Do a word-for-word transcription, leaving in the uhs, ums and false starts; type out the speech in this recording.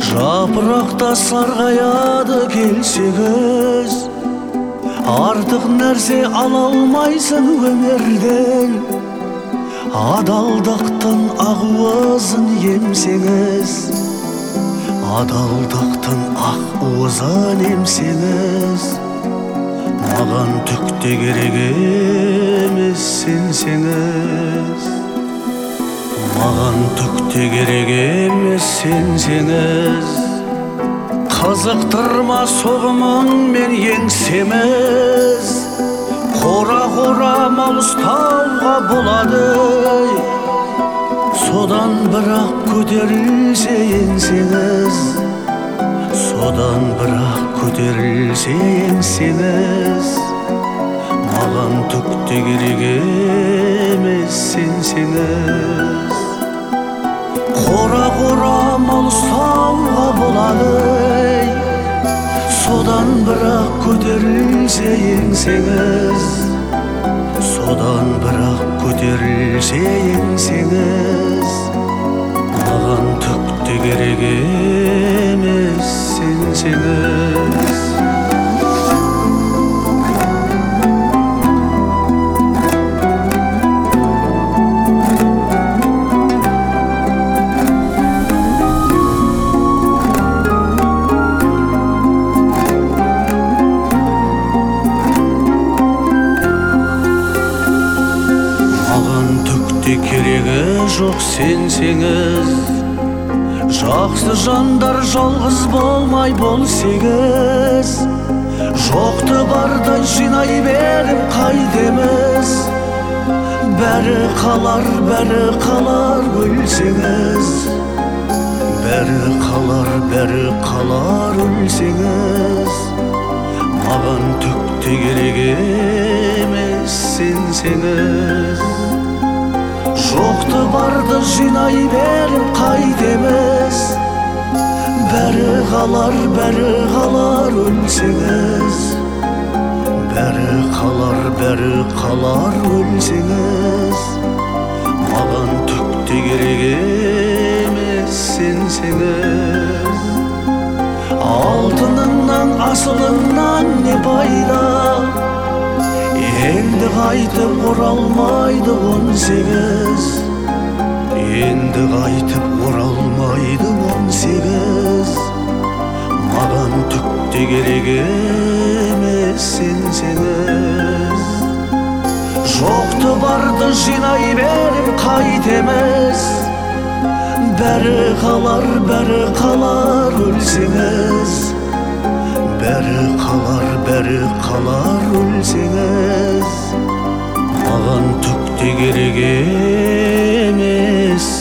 Жапырақта сарғаяды келсеңіз, артық нәрсе ала алмайсың өмірден. Адалдықтың ақуызын емсеңіз, адалдықтың ақуызын емсеңіз, маған түк те керек емес сенсеңіз. Маған түк те керек емес сенсеңіз. Қызықтырма соғымыңмен еңсеміз, қора-қора мал ұстауға болады. Содан бірақ көтерілсе еңсеңіз, содан бірақ көтерілсе еңсеңіз, маған түк те керек емес сенсеңіз. Қора-қора мал ұстауға болады, содан бірақ көтерілсе еңсеңіз, содан бірақ көтерілсе еңсеңіз, маған түк те керек емес сенсеңіз. Керегі жоқ сенсеңіз, жақсы жандар жалғыз болмай болсеңіз, жоқты бардай жинай беріп қайтеміз. Бәрі қалар, бәрі қалар өлсеңіз, бәрі қалар, бәрі қалар өлсеңіз, маған түк те керек емес сенсеңіз. Жоқты барды жинай беріп қайтеміз, бәрі қалар, бәрі қалар өлсеңіз, бәрі қалар, бәрі қалар өлсеңіз, маған түк те керек емес сенсеңіз. Алтыныңнан асылыңнан не пайда, енді қайтып оралмайды он сегіз, енді қайтып оралмайды он сегіз, маған түк те керек емес сенсеңіз. Жоқты барды жинай беріп қайтеміз, бәрі қалар, бәрі қалар өлсеңіз, бәрі қалар, бәрі қалар өлсеңіз, маған түк те керек емес